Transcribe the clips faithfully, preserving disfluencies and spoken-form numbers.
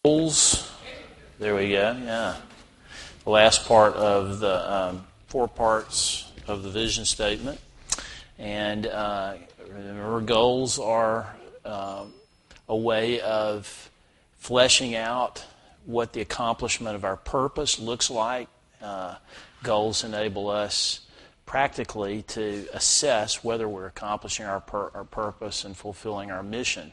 Goals. There we go, yeah. The last part of the um, four parts of the vision statement. And uh, remember, goals are uh, a way of fleshing out what the accomplishment of our purpose looks like. Uh, goals enable us practically to assess whether we're accomplishing our, pur- our purpose and fulfilling our mission.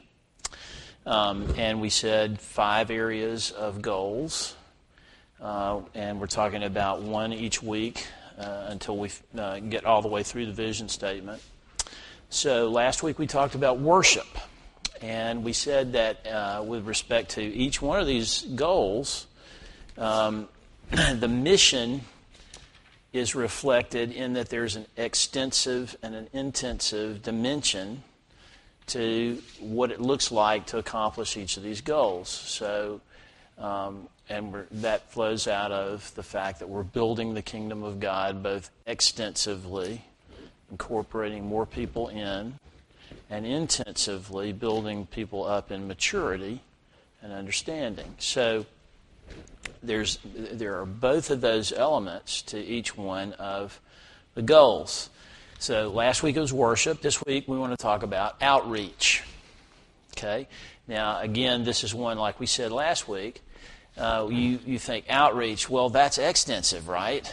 Um, and we said five areas of goals, uh, and we're talking about one each week uh, until we uh, get all the way through the vision statement. So last week we talked about worship, and we said that uh, with respect to each one of these goals, um, the mission is reflected in that there's an extensive and an intensive dimension to what it looks like to accomplish each of these goals. So, um, and we're, that flows out of the fact that we're building the kingdom of God both extensively, incorporating more people in, and intensively building people up in maturity and understanding. So, there's there are both of those elements to each one of the goals. So last week it was worship. This week we want to talk about outreach. Okay? Now, again, this is one, like we said last week, uh, you, you think outreach, well, that's extensive, right?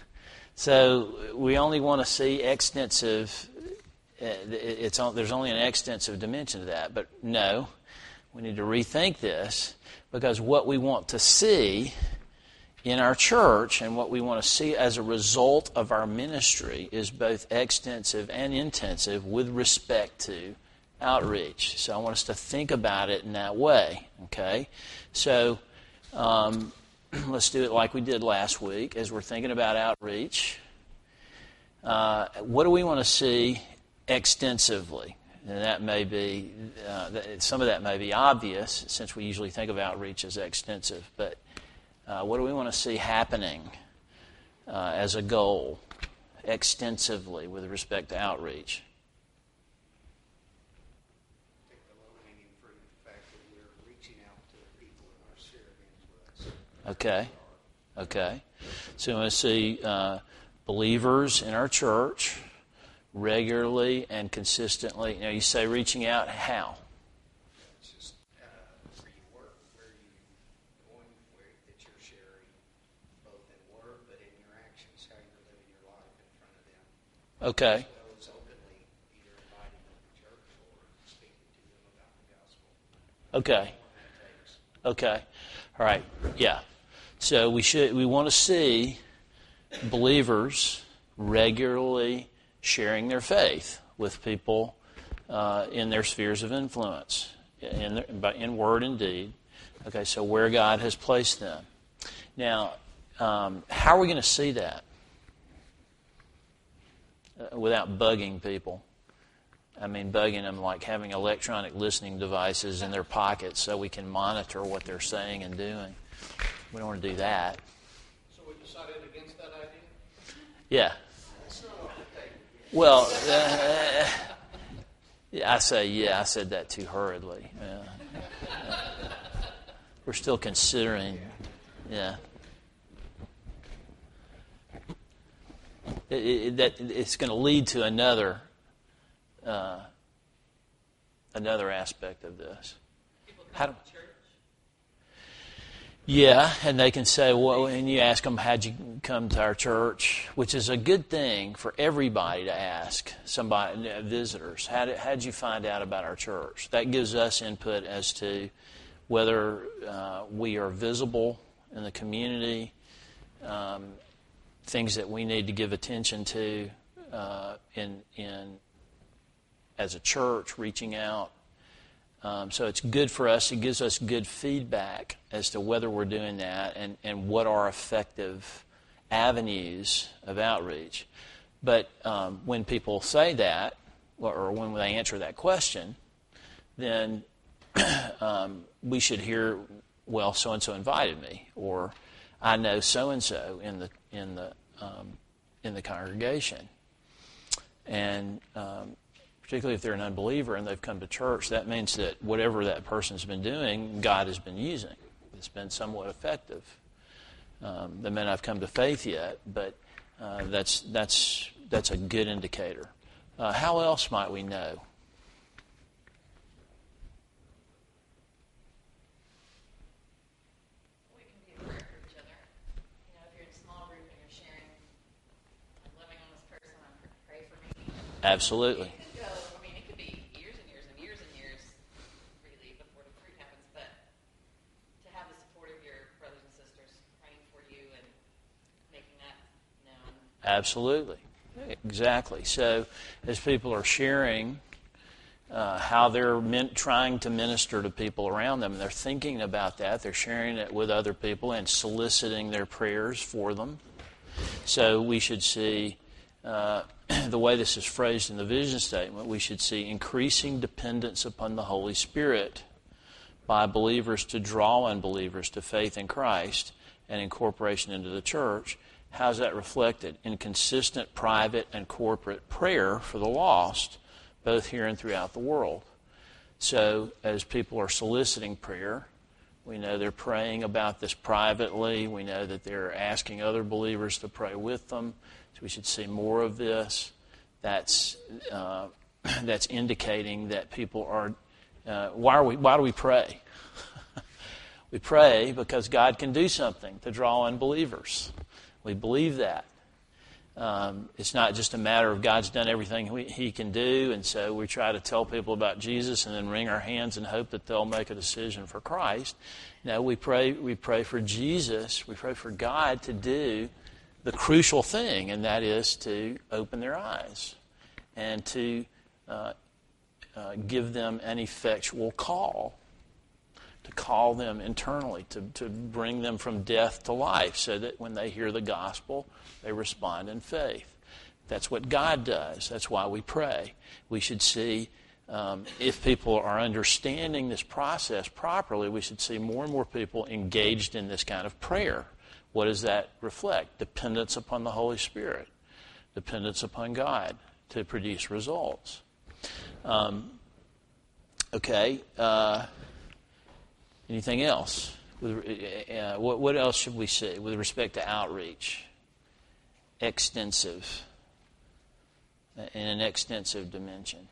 So we only want to see extensive, uh, it's on, there's only an extensive dimension to that. But no, we need to rethink this, because what we want to see in our church and what we want to see as a result of our ministry is both extensive and intensive with respect to outreach. So I want us to think about it in that way, okay? So um, let's do it like we did last week as we're thinking about outreach. Uh, what do we want to see extensively? And that may be, uh, some of that may be obvious since we usually think of outreach as extensive, but Uh, what do we want to see happening uh, as a goal extensively with respect to outreach? I think the low-hanging fruit, the fact that we're reaching out to people in our sphere of influence. Okay, okay. So we want to see uh, believers in our church regularly and consistently. Now you say reaching out, how? Okay. Okay. Okay. All right. Yeah. So we should we want to see believers regularly sharing their faith with people uh, in their spheres of influence, in their, in word and deed. Okay. So where God has placed them. Now, um, how are we going to see that? Uh, without bugging people. I mean, bugging them like having electronic listening devices in their pockets so we can monitor what they're saying and doing. We don't want to do that. So we decided against that idea? Yeah. Well, uh, I say, yeah, I said that too hurriedly. Yeah. We're still considering, yeah. It, it, that it's going to lead to another uh, another aspect of this. People come How to do, church? Yeah, and they can say, well, and you ask them, how'd you come to our church? Which is a good thing for everybody to ask somebody, visitors. How did, how'd you find out about our church? That gives us input as to whether uh, we are visible in the community, um, things that we need to give attention to uh, in in as a church, reaching out. Um, so it's good for us. It gives us good feedback as to whether we're doing that and, and what are effective avenues of outreach. But um, when people say that, or when they answer that question, then um, we should hear, well, so-and-so invited me, or I know so-and-so in the in the um, in the congregation, and um, particularly if they're an unbeliever and they've come to church, that means that whatever that person's been doing, God has been using. It's been somewhat effective. Um, they may not have come to faith yet, but uh, that's that's that's a good indicator. Uh, how else might we know? We can be a prayer for each other. You know, if you're in a small group and you're sharing, I'm loving on this person, I'm pray for me. Absolutely. It could go, I mean, it could be years and years and years and years, really, before the fruit happens, but to have the support of your brothers and sisters praying for you and making that known. Absolutely. Exactly. So as people are sharing uh, how they're min- trying to minister to people around them, they're thinking about that, they're sharing it with other people and soliciting their prayers for them. So we should see, uh, the way this is phrased in the vision statement, we should see increasing dependence upon the Holy Spirit by believers to draw unbelievers to faith in Christ and incorporation into the church. How's that reflected? In consistent private and corporate prayer for the lost, both here and throughout the world. So as people are soliciting prayer, we know they're praying about this privately. We know that they're asking other believers to pray with them. So we should see more of this. That's uh, that's indicating that people are. Uh, why are we? Why do we pray? We pray because God can do something to draw unbelievers. We believe that. Um, it's not just a matter of God's done everything we, He can do, and so we try to tell people about Jesus and then wring our hands and hope that they'll make a decision for Christ. No, we pray. We pray for Jesus. We pray for God to do the crucial thing, and that is to open their eyes and to uh, uh, give them an effectual call. To call them internally, to, to bring them from death to life, so that when they hear the gospel, they respond in faith. That's what God does. That's why we pray. We should see, um, if people are understanding this process properly, we should see more and more people engaged in this kind of prayer. What does that reflect? Dependence upon the Holy Spirit. Dependence upon God to produce results. Um, okay. Uh, Anything else? With, uh, what, what else should we see with respect to outreach? Extensive, in an extensive dimension.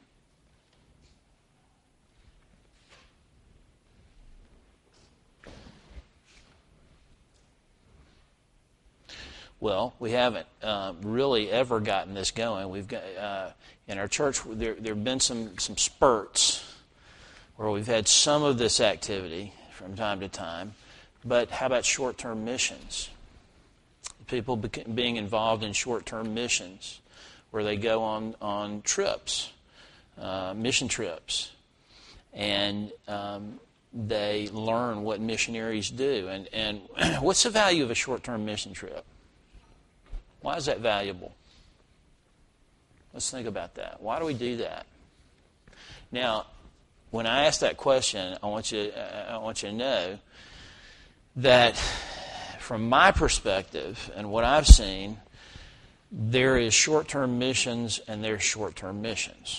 Well, we haven't uh, really ever gotten this going. We've got uh, in our church there there have been some some spurts where we've had some of this activity from time to time, but how about short-term missions? People beca- being involved in short-term missions where they go on, on trips, uh, mission trips, and um, they learn what missionaries do. And, and what's the value of a short-term mission trip? Why is that valuable? Let's think about that. Why do we do that? Now, when I ask that question, I want you, I want you to know that from my perspective and what I've seen, there is short-term missions and there's short-term missions.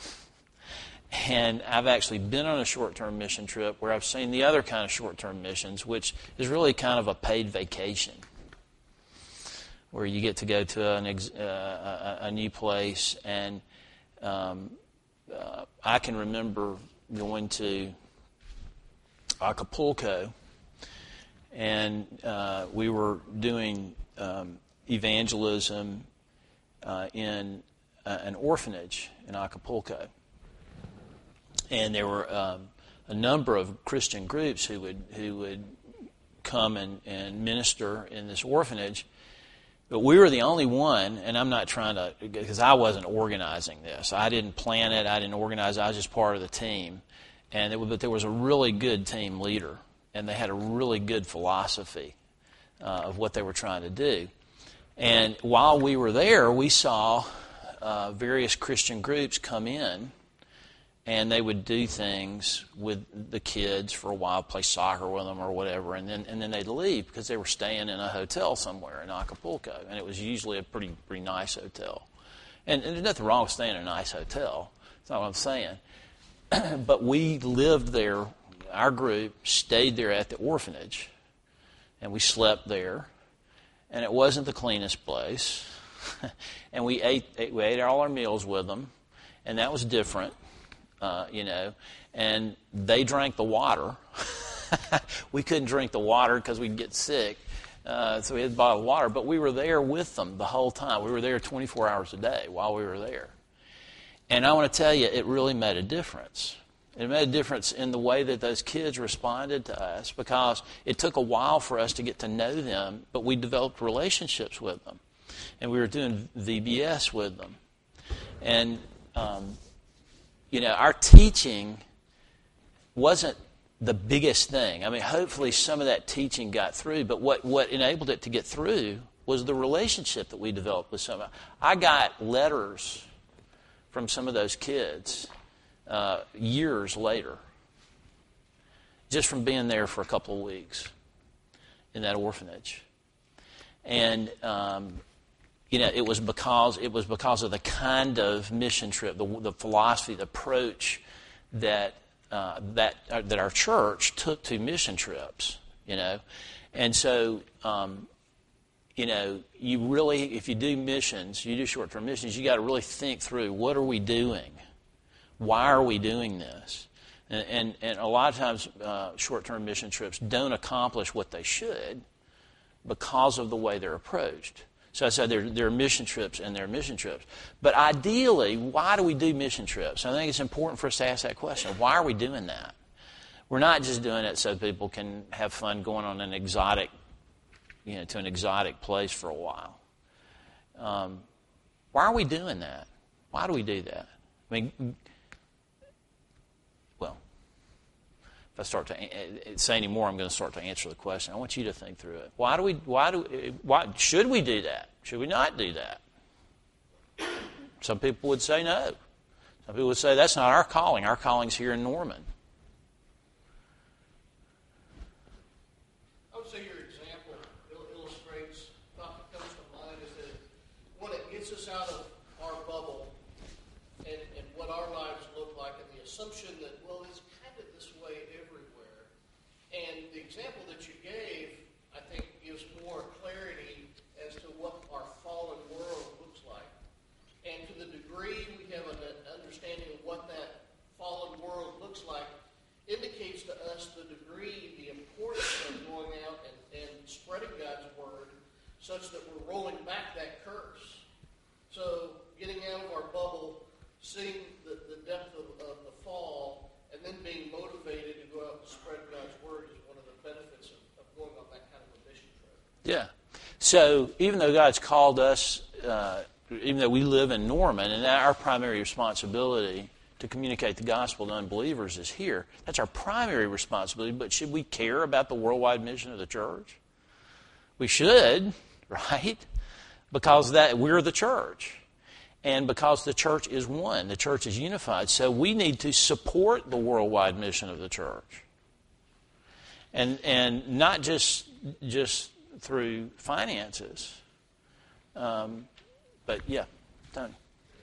And I've actually been on a short-term mission trip where I've seen the other kind of short-term missions, which is really kind of a paid vacation, where you get to go to an ex, uh, a, a new place. And um, uh, I can remember going to Acapulco, and uh, we were doing um, evangelism uh, in uh, an orphanage in Acapulco. And there were um, a number of Christian groups who would who would come and, and minister in this orphanage. But we were the only one, and I'm not trying to, because I wasn't organizing this. I didn't plan it. I didn't organize it. I was just part of the team. And it, but there was a really good team leader, and they had a really good philosophy uh, of what they were trying to do. And while we were there, we saw uh, various Christian groups come in, and they would do things with the kids for a while, play soccer with them or whatever, and then and then they'd leave because they were staying in a hotel somewhere in Acapulco, and it was usually a pretty pretty nice hotel. And, and there's nothing wrong with staying in a nice hotel. That's not what I'm saying. But we lived there our group stayed there at the orphanage, and we slept there, and it wasn't the cleanest place, and we ate, ate we ate all our meals with them, and that was different, uh, you know, and they drank the water. We couldn't drink the water because we'd get sick, uh, so we had bottled water, but we were there with them the whole time. We were there twenty-four hours a day while we were there. And I want to tell you, it really made a difference. It made a difference in the way that those kids responded to us, because it took a while for us to get to know them, but we developed relationships with them. And we were doing V B S with them. And, um, you know, our teaching wasn't the biggest thing. I mean, hopefully some of that teaching got through, but what, what enabled it to get through was the relationship that we developed with some of them. I got letters from some of those kids uh, years later, just from being there for a couple of weeks in that orphanage. And um, you know, it was because it was because of the kind of mission trip, the, the philosophy, the approach that uh, that uh, that our church took to mission trips. You know, and so. Um, You know, you really, if you do missions, you do short-term missions, you got to really think through, what are we doing? Why are we doing this? And and, and a lot of times, uh, short-term mission trips don't accomplish what they should because of the way they're approached. So I said there, there are mission trips and there are mission trips. But ideally, why do we do mission trips? I think it's important for us to ask that question. Why are we doing that? We're not just doing it so people can have fun going on an exotic you know, to an exotic place for a while. Um, why are we doing that? Why do we do that? I mean, well, if I start to say any more, I'm going to start to answer the question. I want you to think through it. Why do we? Why do? Why should we do that? Should we not do that? Some people would say no. Some people would say that's not our calling. Our calling's here in Norman. I would say your example illustrates, thought that comes to mind is that when it gets us out of our bubble and, and what our lives look like, and the assumption that, well, it's kind of this way everywhere. And the example that you gave, I think, gives more clarity as to what our fallen world looks like. And to the degree we have an understanding of what that fallen world looks like, indicates to us the degree, the importance of going out and, and spreading God's word such that we're rolling back that curse. So getting out of our bubble, seeing the, the depth of, of the fall, and then being motivated to go out and spread God's word is one of the benefits of, of going on that kind of a mission trip. Yeah. So even though God's called us, uh, even though we live in Norman, and our primary responsibility to communicate the gospel to unbelievers is here. That's our primary responsibility, but should we care about the worldwide mission of the church? We should, right? Because that we're the church. And because the church is one, the church is unified, so we need to support the worldwide mission of the church. And and not just just through finances. Um, but yeah, Tony.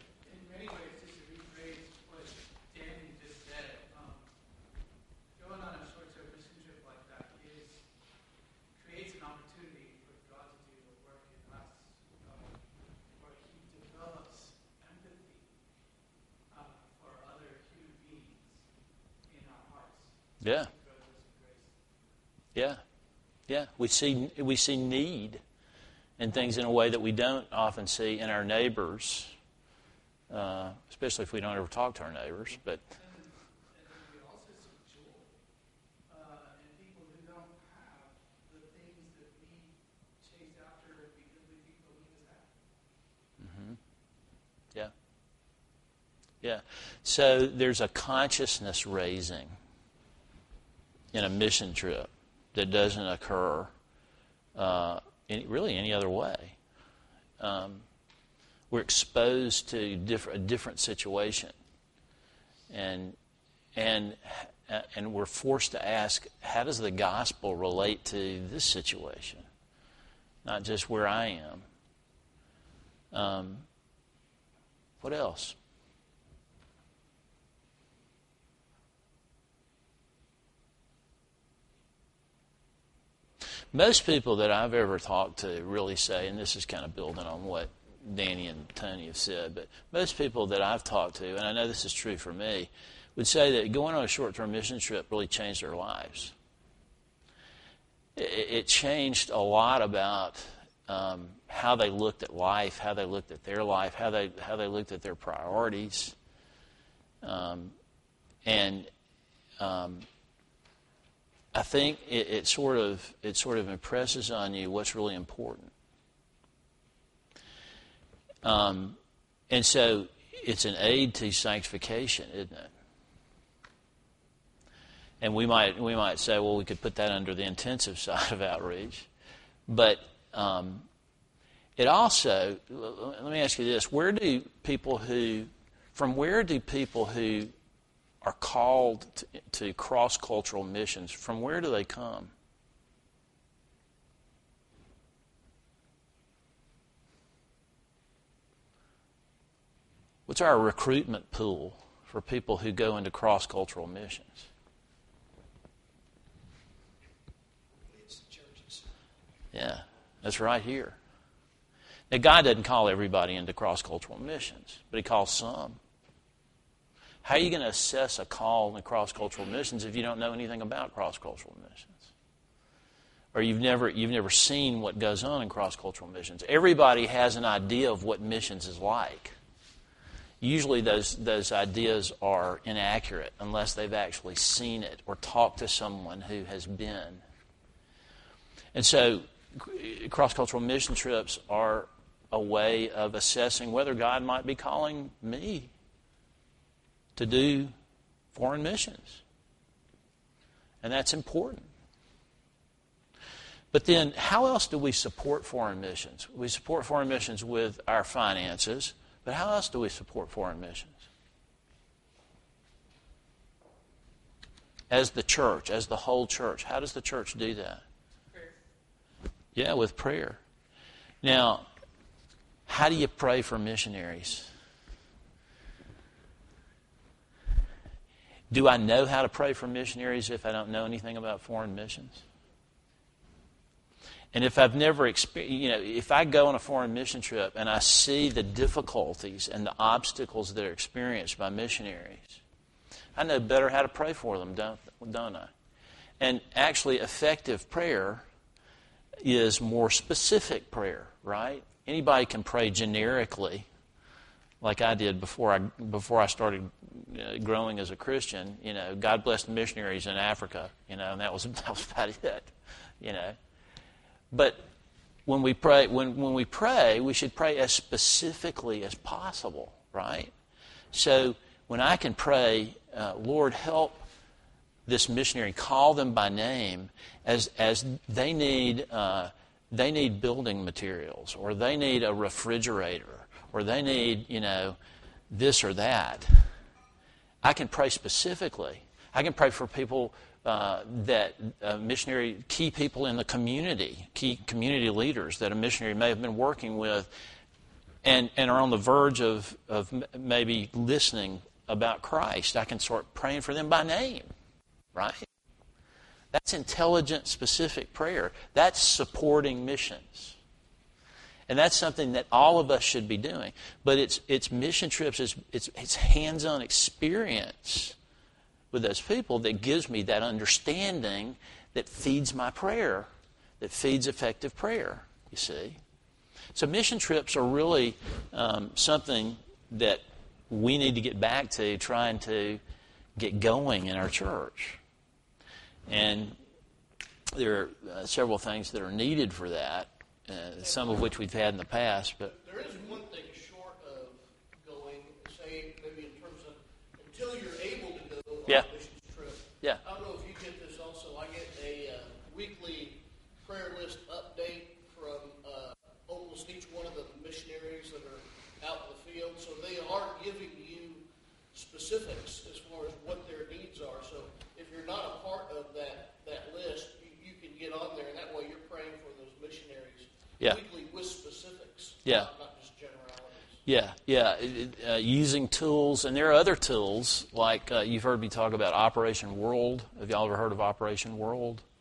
Yeah. Yeah. Yeah. We see we see need in things in a way that we don't often see in our neighbors, uh, especially if we don't ever talk to our neighbors. But We also see joy uh, in people who don't have the things that we chase after because we think they'll leave us out. Mm-hmm. Yeah. Yeah. So there's a consciousness raising in a mission trip that doesn't occur uh, in really any other way. Um, we're exposed to diff- a different situation, and and and we're forced to ask, how does the gospel relate to this situation? Not just where I am. Um, what else? Most people that I've ever talked to really say, and this is kind of building on what Danny and Tony have said, but most people that I've talked to, and I know this is true for me, would say that going on a short-term mission trip really changed their lives. It, it changed a lot about um, how they looked at life, how they looked at their life, how they how they looked at their priorities, um, and um, I think it, it sort of it sort of impresses on you what's really important. Um, and so it's an aid to sanctification, isn't it? And we might we might say, well, we could put that under the intensive side of outreach. But um, it also, let me ask you this, where do people who, from where do people who are called to, to cross-cultural missions, from where do they come? What's our recruitment pool for people who go into cross-cultural missions? It's the churches. Yeah, that's right here. Now, God doesn't call everybody into cross-cultural missions, but He calls some. How are you going to assess a call in cross-cultural missions if you don't know anything about cross-cultural missions? Or you've never you've never seen what goes on in cross-cultural missions? Everybody has an idea of what missions is like. Usually those those ideas are inaccurate unless they've actually seen it or talked to someone who has been. And so cross-cultural mission trips are a way of assessing whether God might be calling me to do foreign missions. And that's important. But then how else do we support foreign missions? We support foreign missions with our finances. But how else do we support foreign missions? As the church, as the whole church, how does the church do that? Prayer. Yeah, with prayer. Now, how do you pray for missionaries? Do I know how to pray for missionaries if I don't know anything about foreign missions? And if I've never experienced, you know, if I go on a foreign mission trip and I see the difficulties and the obstacles that are experienced by missionaries, I know better how to pray for them, don't, don't I? And actually, effective prayer is more specific prayer, right? Anybody can pray generically, like I did before I before I started uh, growing as a Christian. You know, God bless the missionaries in Africa. You know, and that was that was about it. You know. But when we pray, when, when we pray, we should pray as specifically as possible, right? So when I can pray, uh, Lord, help this missionary, call them by name, as as they need uh, they need building materials, or they need a refrigerator, or they need, you know, this or that. I can pray specifically. I can pray for people. Uh, that uh, missionary, key people in the community, key community leaders that a missionary may have been working with and, and are on the verge of, of m- maybe listening about Christ. I can start praying for them by name, right? That's intelligent, specific prayer. That's supporting missions. And that's something that all of us should be doing. But it's, it's mission trips, it's, it's, it's hands-on experience with those people that gives me that understanding that feeds my prayer, that feeds effective prayer, you see. So mission trips are really um, something that we need to get back to, trying to get going in our church. And there are uh, several things that are needed for that, uh, some of which we've had in the past. But there is one thing short of going, say, maybe in terms of until you're able to go on Yeah. a missions trip. Yeah. I don't know if you get this also. I get a uh, weekly prayer list update from uh, almost each one of the missionaries that are out in the field. So they are giving you specifics as far as what their needs are. So if you're not a part of that, that list, you, you can get on there, and that way you're praying for those missionaries Yeah. weekly with specifics, Yeah. not, not just generalities. Yeah, yeah, it- it, uh, using tools, and there are other tools, like uh, you've heard me talk about Operation World. Have y'all ever heard of Operation World?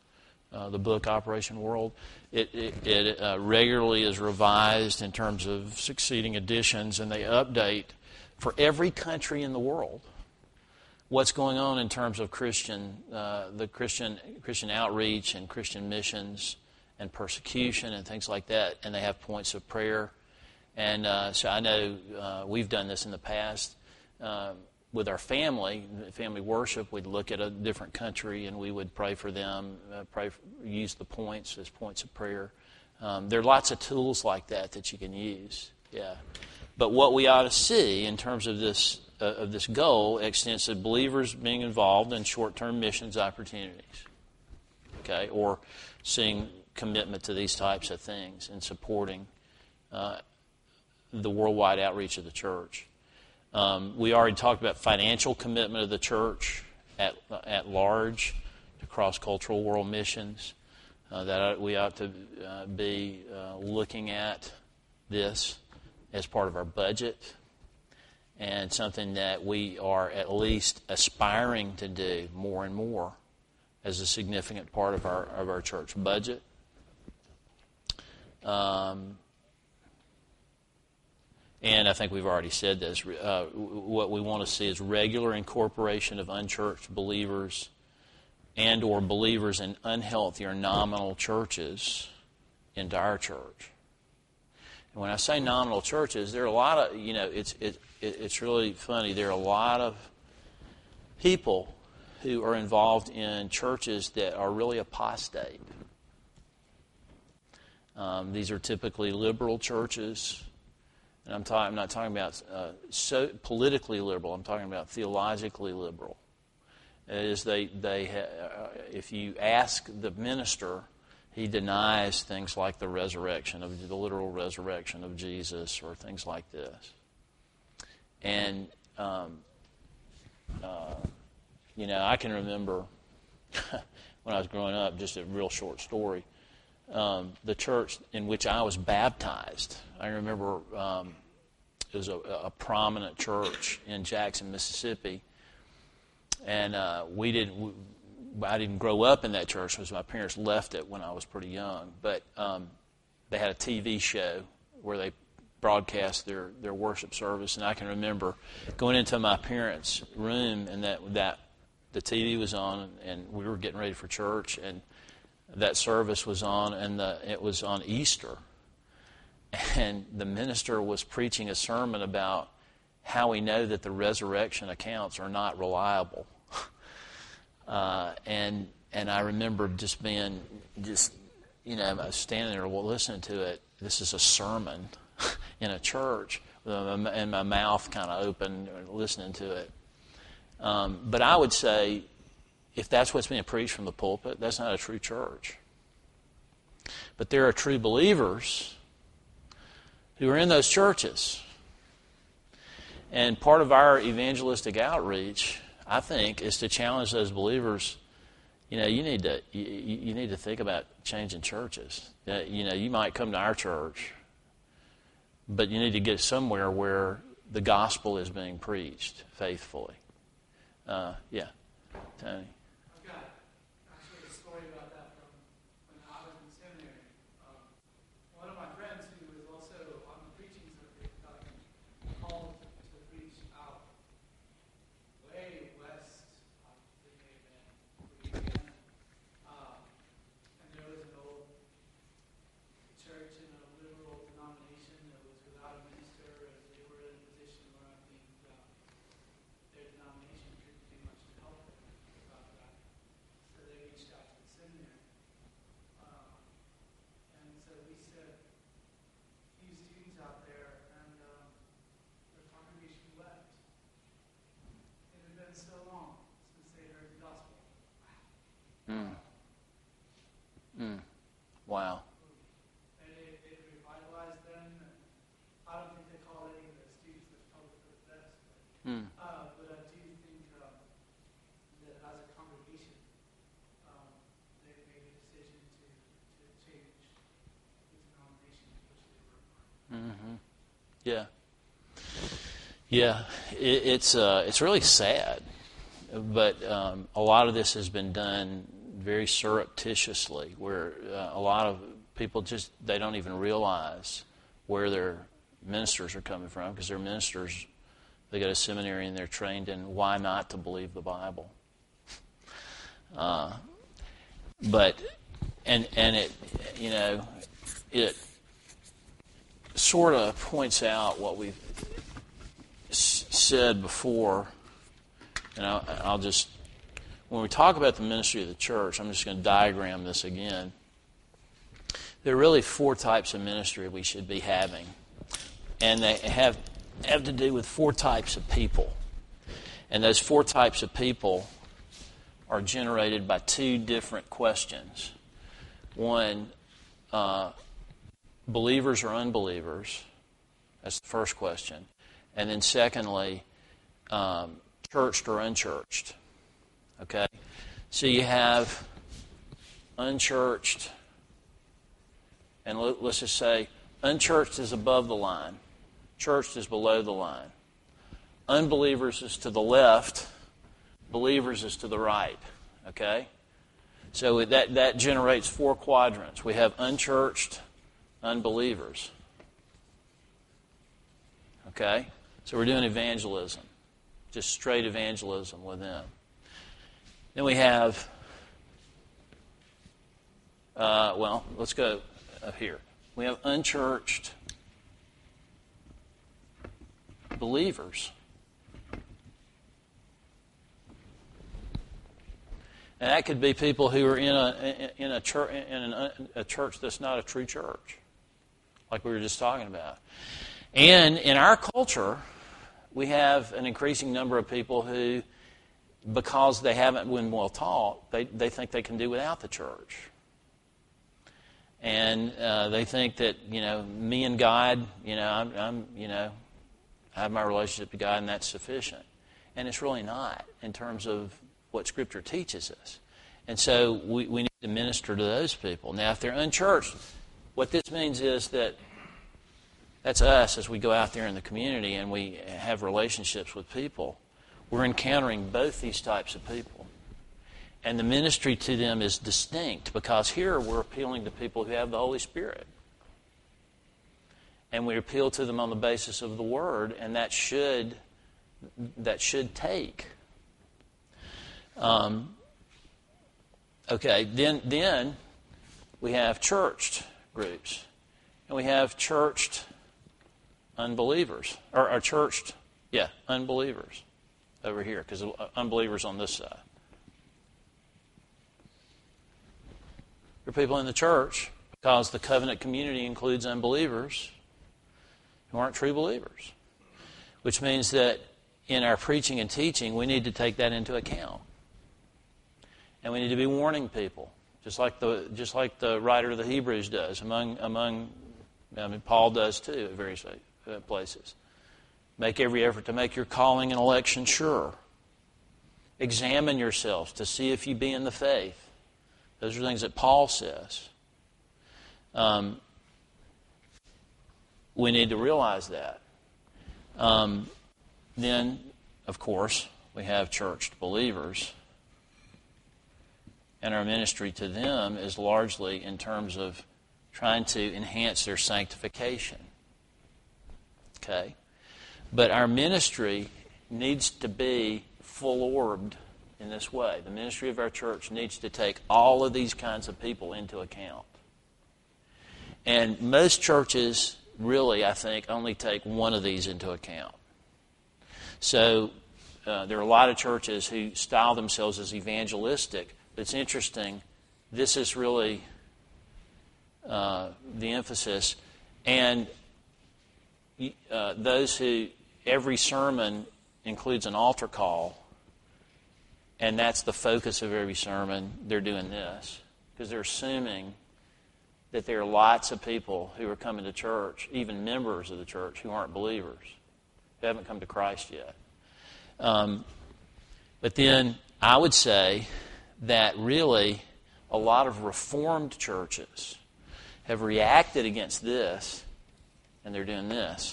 uh, the book Operation World. It, it, it uh, regularly is revised in terms of succeeding editions, and they update for every country in the world what's going on in terms of Christian, uh, the Christian Christian outreach and Christian missions and persecution and things like that. And they have points of prayer. And uh, so I know uh, we've done this in the past uh, with our family, family worship. We'd look at a different country and we would pray for them, uh, pray for, use the points as points of prayer. Um, there are lots of tools like that that you can use. Yeah. But what we ought to see in terms of this uh, of this goal extends to believers being involved in short-term missions opportunities, okay, or seeing commitment to these types of things and supporting uh, the worldwide outreach of the church. Um, we already talked about financial commitment of the church at at large to cross-cultural world missions. Uh, that we ought to uh, be uh, looking at this as part of our budget, and something that we are at least aspiring to do more and more as a significant part of our of our church budget. Um, and I think we've already said this. Uh, what we want to see is regular incorporation of unchurched believers and or believers in unhealthy or nominal churches into our church. And when I say nominal churches, there are a lot of, you know, it's it, it it's really funny. There are a lot of people who are involved in churches that are really apostate. Um, these are typically liberal churches, and I'm talking. I'm not talking about uh, so politically liberal. I'm talking about theologically liberal. That is, they they ha- uh, if you ask the minister, he denies things like the resurrection of the literal resurrection of Jesus or things like this. And um, uh, you know, I can remember when I was growing up. Just a real short story. Um, the church in which I was baptized, I remember um, it was a, a prominent church in Jackson, Mississippi, and uh, we didn't. We, I didn't grow up in that church because my parents left it when I was pretty young. But um, they had a T V show where they broadcast their, their worship service, and I can remember going into my parents' room and that that the T V was on, and we were getting ready for church, and that service was on, and the, it was on Easter, and the minister was preaching a sermon about how we know that the resurrection accounts are not reliable. Uh, and and I remember just being, just, you know, I was standing there listening to it. This is a sermon in a church, and my mouth kind of open, listening to it. Um, but I would say, if that's what's being preached from the pulpit, that's not a true church. But there are true believers who are in those churches. And part of our evangelistic outreach, I think, is to challenge those believers. You know, you need to you, you need to think about changing churches. Uh, you know, you might come to our church, but you need to get somewhere where the gospel is being preached faithfully. Uh, yeah, Tony. I've got actually a story about that from when I was in seminary. Um, one of my friends who was also on the preaching circuit got called to preach out way west, I think it may have been Louisiana. Um, and there was an old church in a liberal denomination that was without a minister, and they were in a position where I think um, their denomination couldn't do much to help them about that. So they reached out to the seminary. Um, and so we sent a few students out there, and um, the congregation left. It had been so long since they heard the gospel. Mm. Mm. Wow. And it, it revitalized them. And I don't think they called any of the students, that's probably for the best. But, Mm. uh, but I do think um, that as a congregation, um, they've made a decision to, to change the denomination in which they were. Mm-hmm. Yeah. Yeah, it, it's uh, it's really sad, but um, a lot of this has been done very surreptitiously, where uh, a lot of people just, they don't even realize where their ministers are coming from, because their ministers, they go to seminary and they're trained in why not to believe the Bible. Uh, but, and and it, you know, it sort of points out what we've s- said before, and I'll, I'll just, when we talk about the ministry of the church, I'm just going to diagram this again. There are really four types of ministry we should be having, and they have have to do with four types of people. And those four types of people are generated by two different questions. One, uh, believers or unbelievers? That's the first question. And then secondly, um, churched or unchurched? Okay? So you have unchurched, and let's just say unchurched is above the line. Churched is below the line. Unbelievers is to the left. Believers is to the right. Okay? So that, that generates four quadrants. We have unchurched, unbelievers. Okay? So we're doing evangelism. Just straight evangelism with them. Then we have, uh, well, let's go up here. We have unchurched believers. And that could be people who are in a in a church in an, a church that's not a true church, like we were just talking about. And in our culture, we have an increasing number of people who, because they haven't been well taught, they they think they can do without the church. And uh, they think that, you know, me and God, you know, I'm, I'm you know. I have my relationship with God, and that's sufficient. And it's really not in terms of what Scripture teaches us. And so we, we need to minister to those people. Now, if they're unchurched, what this means is that that's us as we go out there in the community and we have relationships with people. We're encountering both these types of people. And the ministry to them is distinct, because here we're appealing to people who have the Holy Spirit. And we appeal to them on the basis of the Word, and that should that should take. Um, okay, then then we have churched groups, and we have churched unbelievers, or, or churched, yeah, unbelievers over here, because unbelievers on this side. There are people in the church, because the covenant community includes unbelievers who aren't true believers, which means that in our preaching and teaching, we need to take that into account. And we need to be warning people, just like the just like the writer of the Hebrews does, among, among I mean, Paul does too at various places. Make every effort to make your calling and election sure. Examine yourselves to see if you be in the faith. Those are things that Paul says. Um, We need to realize that. Um, then, of course, we have churched believers. And our ministry to them is largely in terms of trying to enhance their sanctification. Okay? But our ministry needs to be full-orbed in this way. The ministry of our church needs to take all of these kinds of people into account. And most churches really, I think, only take one of these into account. So uh, there are a lot of churches who style themselves as evangelistic, but it's interesting, this is really uh, the emphasis. And uh, those who, every sermon includes an altar call, and that's the focus of every sermon, they're doing this, because they're assuming that there are lots of people who are coming to church, even members of the church, who aren't believers, who haven't come to Christ yet. Um, but then I would say that really a lot of Reformed churches have reacted against this, and they're doing this.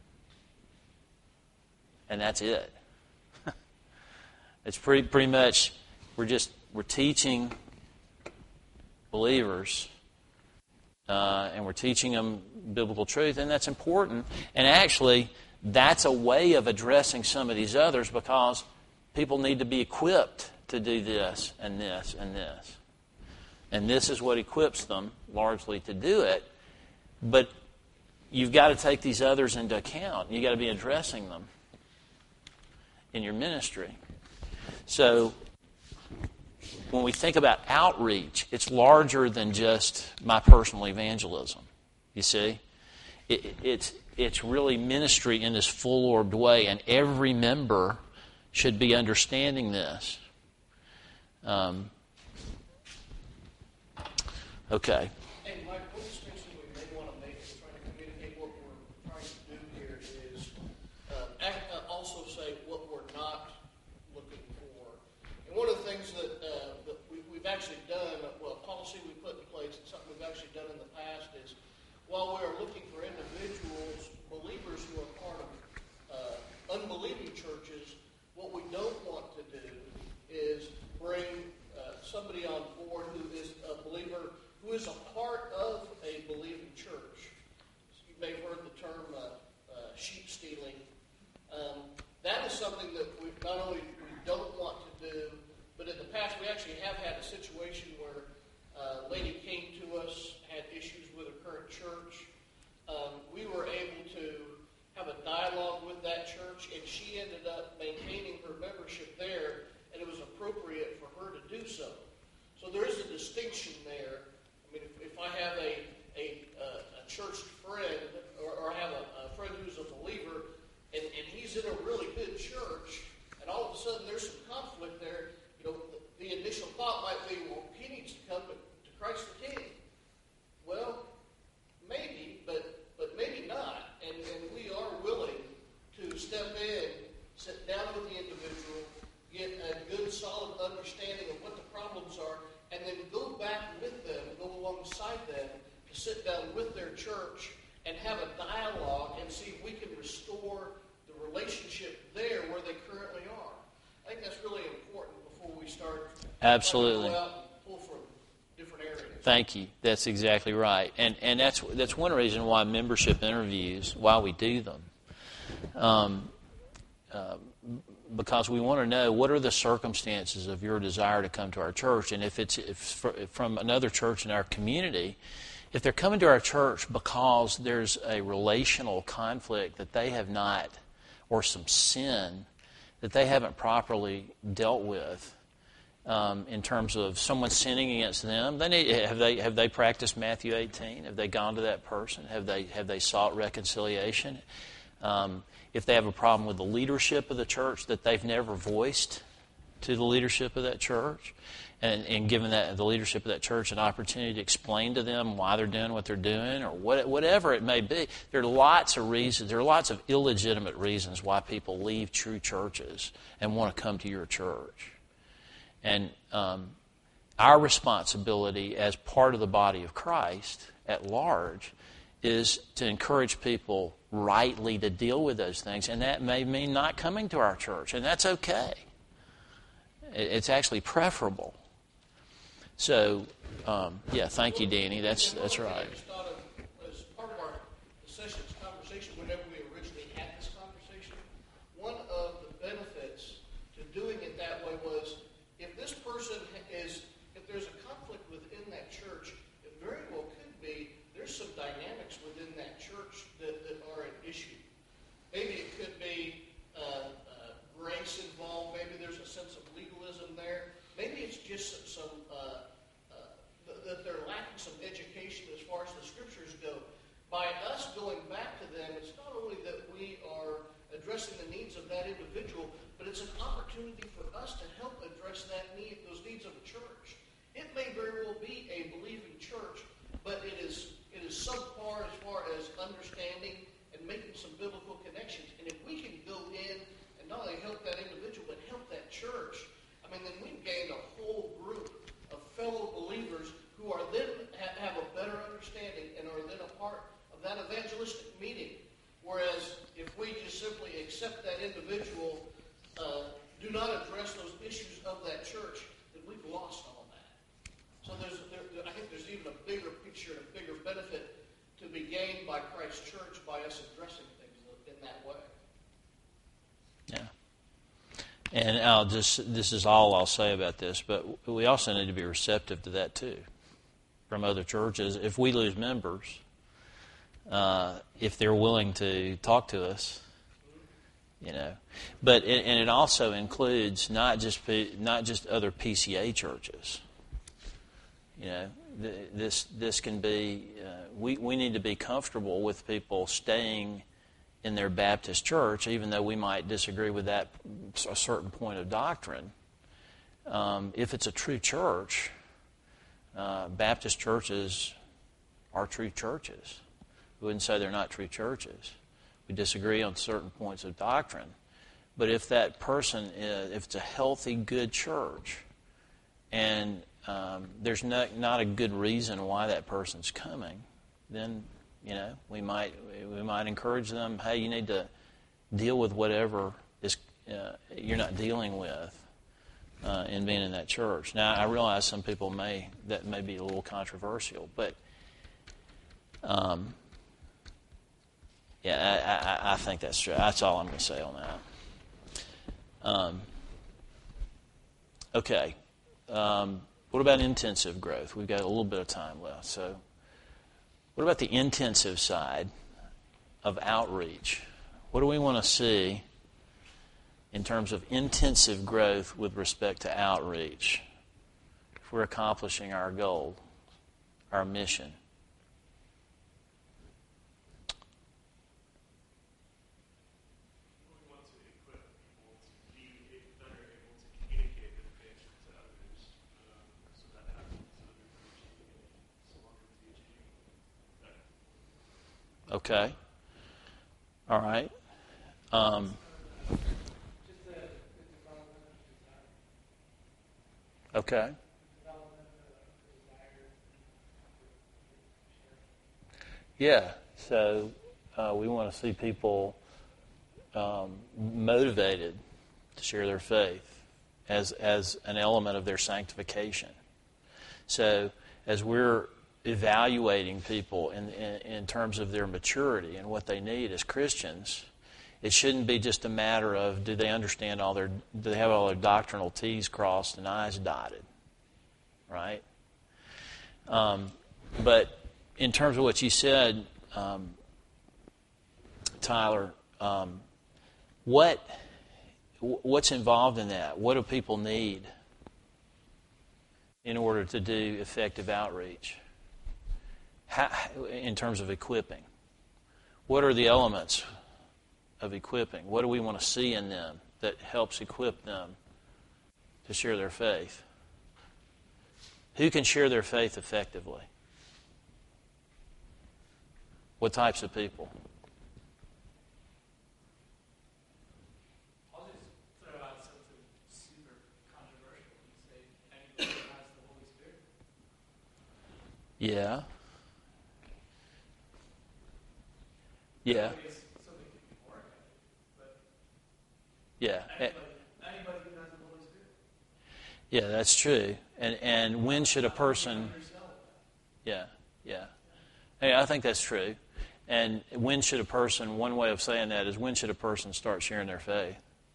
And that's it. It's pretty pretty much, we're just, we're teaching believers, uh, and we're teaching them biblical truth, and that's important. And actually, that's a way of addressing some of these others, because people need to be equipped to do this and this and this. And this is what equips them largely to do it. But you've got to take these others into account. You've got to be addressing them in your ministry. So when we think about outreach, it's larger than just my personal evangelism. You see? It, it's, it's really ministry in this full-orbed way, and every member should be understanding this. Um, okay. And Mike, one distinction we may want to make in trying to communicate what we're trying to do here is uh, act, uh, also say what we're not looking for. And one of the things that, uh, that we, we've actually done, well, a policy we put in place and something we've actually done in the past is, while we are looking for individuals, believers who are part of uh, unbelieving churches, what we don't want to do is bring uh, somebody on board who is a believer, who is a part of a believing church. So you may have heard the term uh, uh, sheep stealing. Um, that is something that we not only we don't want to do, but in the past we actually have had a situation where uh, a lady came to us, had issues with her current church. Um, we were able to have a dialogue with that church, and she ended up maintaining her membership there, and it was appropriate for her to do so. So there is a distinction there. I mean, if, if I have a a, a church friend, or, or have a, a friend who's a believer, and, and he's in a really good church, and all of a sudden there's some conflict there, you know, the, the initial thought might be, well, he needs to come to, to Christ the King. Well, maybe, but but maybe not. And, and we are willing to step in, sit down with the individual, get a good, solid understanding of what the problems are, and then go back with them, go alongside them, to sit down with their church and have a dialogue and see if we can restore the relationship there where they currently are. I think that's really important before we start Absolutely. trying to go out and pull from different areas. Thank you. That's exactly right. And and that's that's one reason why membership interviews, why we do them. Um, uh, because we want to know what are the circumstances of your desire to come to our church, and if it's if, if from another church in our community, if they're coming to our church because there's a relational conflict that they have not, or some sin that they haven't properly dealt with, um, in terms of someone sinning against them, they need, have they have they practiced Matthew eighteen? Have they gone to that person? Have they have they sought reconciliation? Um, if they have a problem with the leadership of the church that they've never voiced to the leadership of that church, and, and given that the leadership of that church an opportunity to explain to them why they're doing what they're doing, or what, whatever it may be, there are lots of reasons. There are lots of illegitimate reasons why people leave true churches and want to come to your church. And um, our responsibility as part of the body of Christ at large is to encourage people rightly to deal with those things, and that may mean not coming to our church, and that's okay. It's actually preferable. So, um, yeah, thank you, Danny. That's that's right. I just thought of, as part of our session's conversation, whenever we originally had this conversation, one of the benefits to doing it that way was if this person is, if there's a conflict within that church, it very well could be there's some dynamics within that church that, that are an issue. Maybe it could be uh, uh, grace involved. Maybe there's a sense of legalism there. Maybe it's just some, uh, uh, that they're lacking some education as far as the scriptures go. By us going back to them, it's not only that we are addressing the needs of that individual, but it's an opportunity for us to help address that need, those needs of a church. It may very well be a believing church, but it is it is subpar as far as understanding and making some biblical connections. And if we can go in and not only help that individual, but help that church, I mean, then we've gained a whole group of fellow believers who are then ha- have a better understanding and are then a part of that evangelistic meeting. Whereas if we just simply accept that individual, uh, do not address those issues of that church, then we've lost all that. So there's, there, I think by Christ Church by us addressing things in that way. Yeah. And I'll just, this is all I'll say about this, but we also need to be receptive to that too from other churches. If we lose members, uh, if they're willing to talk to us, you know. But it, and it also includes not just P, not just other P C A churches. You know, th- this this can be, uh, we, we need to be comfortable with people staying in their Baptist church, even though we might disagree with that a certain point of doctrine. Um, if it's a true church, uh, Baptist churches are true churches. We wouldn't say they're not true churches. We disagree on certain points of doctrine. But if that person is, if it's a healthy, good church, and um, there's not, not a good reason why that person's coming, then you know, we might we might encourage them, hey, you need to deal with whatever is uh, you're not dealing with uh, in being in that church. Now, I realize some people may, that may be a little controversial, but um, yeah, I, I, I think that's true. That's all I'm going to say on that. Um, okay. Um, what about intensive growth? We've got a little bit of time left, so... What about the intensive side of outreach? What do we want to see in terms of intensive growth with respect to outreach if we're accomplishing our goal, our mission? We want to equip people to be better able to communicate the faith to others, um, so that happens to other preaching and so on teaching. Okay. All right. Um, okay. Yeah. So uh, we want to see people um, motivated to share their faith as as an element of their sanctification. So as we're evaluating people in, in in terms of their maturity and what they need as Christians, it shouldn't be just a matter of do they understand all their, do they have all their doctrinal T's crossed and I's dotted, right? Um, but in terms of what you said, um, Tyler, um, what what's involved in that? What do people need in order to do effective outreach? How, in terms of equipping, what are the elements of equipping? What do we want to see in them that helps equip them to share their faith? Who can share their faith effectively? What types of people? I'll just throw out something super controversial and say anybody who has the Holy Spirit. Yeah. Yeah. It's something that can work at it, but Yeah. anybody, anybody who has the Holy Spirit. Yeah, that's true. And and when should a person? Yeah, yeah. Hey, I think that's true. And when should a person? One way of saying that is when should a person start sharing their faith?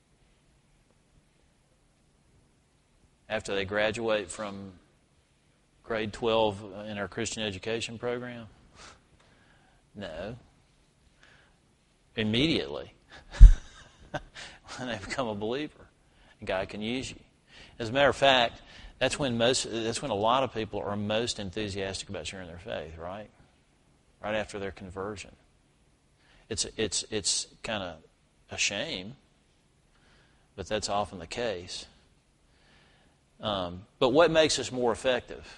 After they graduate from grade twelve in our Christian education program? No. Immediately. When they become a believer. God can use you. As a matter of fact, that's when most that's when a lot of people are most enthusiastic about sharing their faith, right? Right after their conversion. It's it's it's kind of a shame, but that's often the case. Um, but what makes us more effective?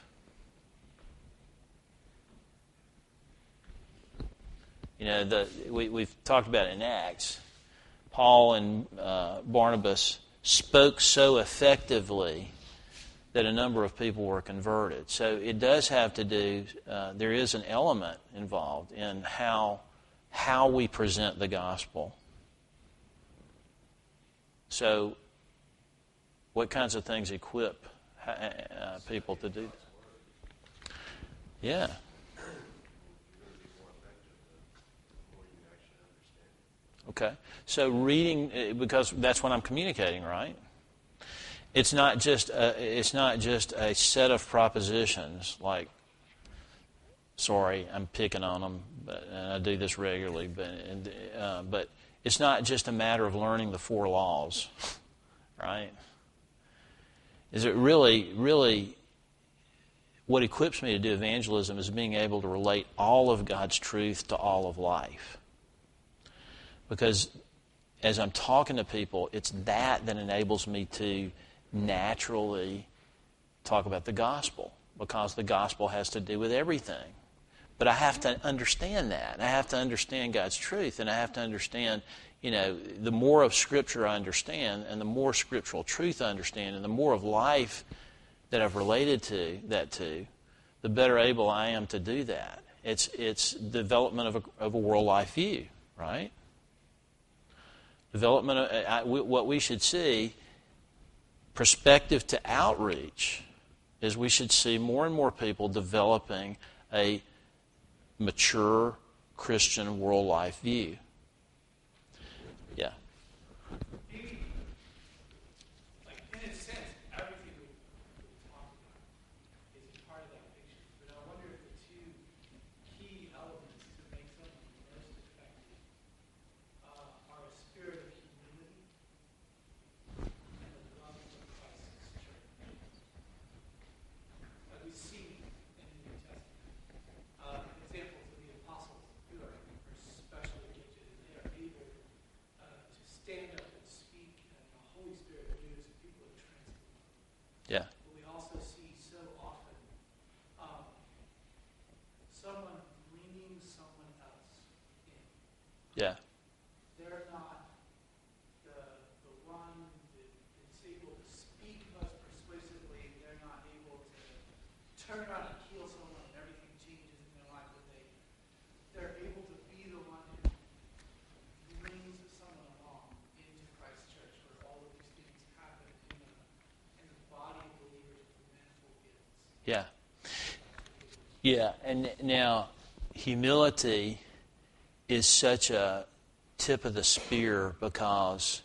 You know, the, we, we've talked about it in Acts. Paul and uh, Barnabas spoke so effectively that a number of people were converted. So it does have to do, uh, there is an element involved in how, how we present the gospel. So what kinds of things equip uh, people to do that? Yeah. Okay? So reading, uh, because that's what I'm communicating, right? It's not just a, it's not just a set of propositions like, sorry, I'm picking on them, but, and I do this regularly, but, and, uh, but it's not just a matter of learning the four laws, right? Is it really, really, what equips me to do evangelism is being able to relate all of God's truth to all of life. Because as I'm talking to people, it's that that enables me to naturally talk about the gospel, because the gospel has to do with everything. But I have to understand that. I have to understand God's truth, and I have to understand, you know, the more of Scripture I understand, and the more scriptural truth I understand, and the more of life that I've related to that to, the better able I am to do that. It's it's development of a, of a world life view, right? Development of I, what we should see. Perspective to outreach is we should see more and more people developing a mature Christian world life view. Yeah. Maybe, like in a sense, everything we talk about is part of that picture. But I wonder if the two key elements to make something most effective uh, are a spirit of humility and the love of Christ's church. Like we see in the New Testament, uh, examples of the apostles who are, are specially gifted, and they are able uh, to stand up and speak, and the Holy Spirit moves, and people are transformed. Yeah. But we also see so often um, someone bringing someone else in. Yeah. They're not the, the one that is able to speak most persuasively. They're not able to turn around and heal someone and everything changes in their life. But they, they're able to be the one who brings someone along into Christ's church, where all of these things happen in the, in the body of believers with manifold gifts. Yeah. Yeah, and now humility is such a tip of the spear because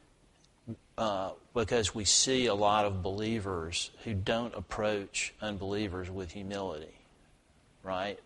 uh, because we see a lot of believers who don't approach unbelievers with humility, right?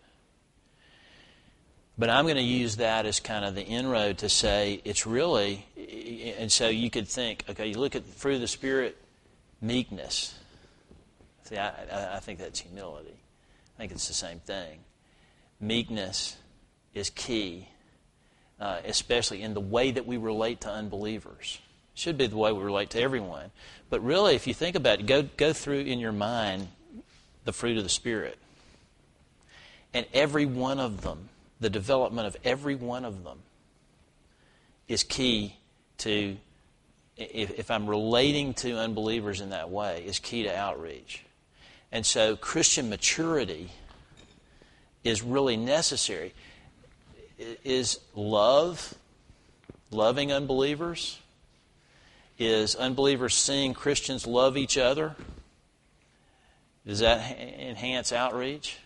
But I'm going to use that as kind of the inroad to say it's really, and so you could think, okay, you look at the fruit of the Spirit, meekness. See, I, I, I think that's humility. I think it's the same thing. Meekness is key, uh, especially in the way that we relate to unbelievers. It should be the way we relate to everyone. But really, if you think about it, go, go through in your mind the fruit of the Spirit. And every one of them, the development of every one of them is key to, if, if I'm relating to unbelievers in that way, is key to outreach. And so Christian maturity is really necessary. Is love, loving unbelievers? Is unbelievers seeing Christians love each other? Does that enhance outreach?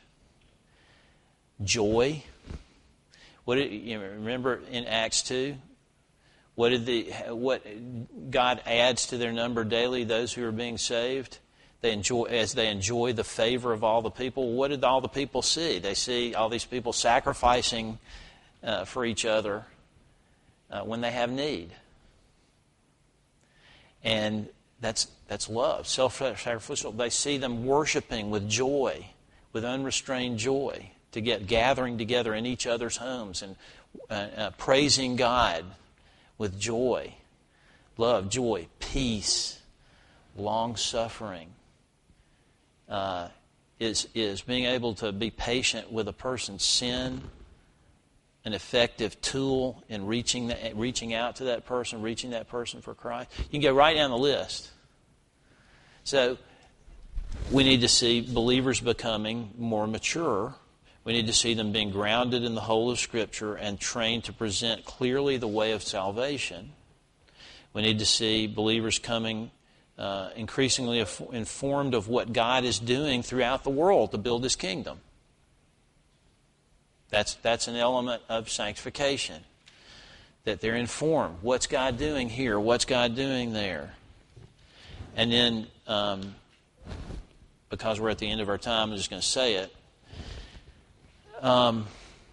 Joy. What did, you remember in Acts two? What did the what God adds to their number daily? Those who are being saved. They enjoy as they enjoy the favor of all the people. What did all the people see? They see all these people sacrificing uh, for each other uh, when they have need, and that's that's love, self-sacrificial. They see them worshiping with joy, with unrestrained joy, to get gathering together in each other's homes and uh, uh, praising God with joy, love, joy, peace, long-suffering. Uh, is is being able to be patient with a person's sin, an effective tool in reaching the, reaching out to that person, reaching that person for Christ. You can go right down the list. So we need to see believers becoming more mature. We need to see them being grounded in the whole of Scripture and trained to present clearly the way of salvation. We need to see believers coming uh, increasingly informed of what God is doing throughout the world to build His kingdom. That's, that's an element of sanctification. that they're informed. What's God doing here? What's God doing there? And then, um, because we're at the end of our time, I'm just going to say it. Um,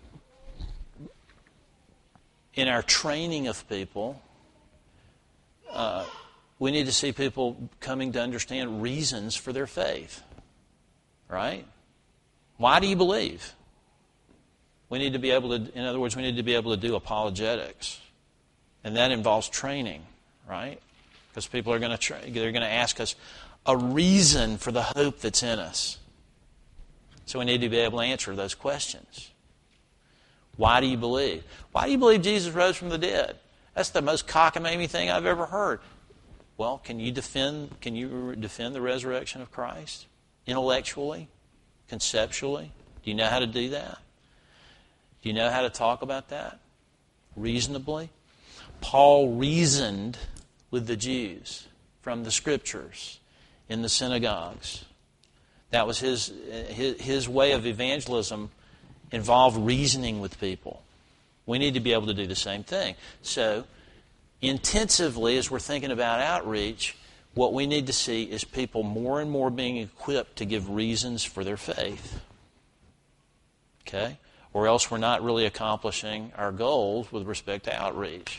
in our training of people, uh, we need to see people coming to understand reasons for their faith. Right? Why do you believe? We need to be able to, in other words, we need to be able to do apologetics. And that involves training, right? Because people are going to tra- they're going to ask us a reason for the hope that's in us. So we need to be able to answer those questions. Why do you believe? Why do you believe Jesus rose from the dead? That's the most cockamamie thing I've ever heard. Well, can you defend can you defend the resurrection of Christ? Intellectually? Conceptually? Do you know how to do that? Do you know how to talk about that? Reasonably? Paul reasoned with the Jews from the Scriptures in the synagogues. That was his, his, his way of evangelism involved reasoning with people. We need to be able to do the same thing. So, intensively, as we're thinking about outreach, what we need to see is people more and more being equipped to give reasons for their faith. Okay? Or else we're not really accomplishing our goals with respect to outreach.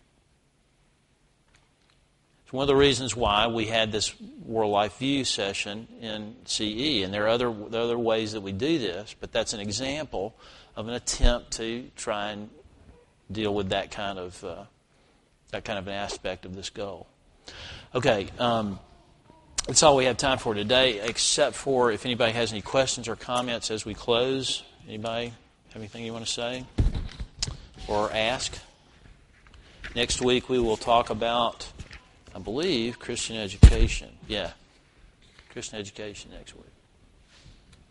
It's one of the reasons why we had this World Life View session in C E. And there are other, there are other ways that we do this, but that's an example of an attempt to try and deal with that kind of uh, that kind of an aspect of this goal. Okay, um, that's all we have time for today, except for if anybody has any questions or comments as we close. Anybody have anything you want to say or ask? Next week we will talk about, I believe, Christian education. Yeah, Christian education next week.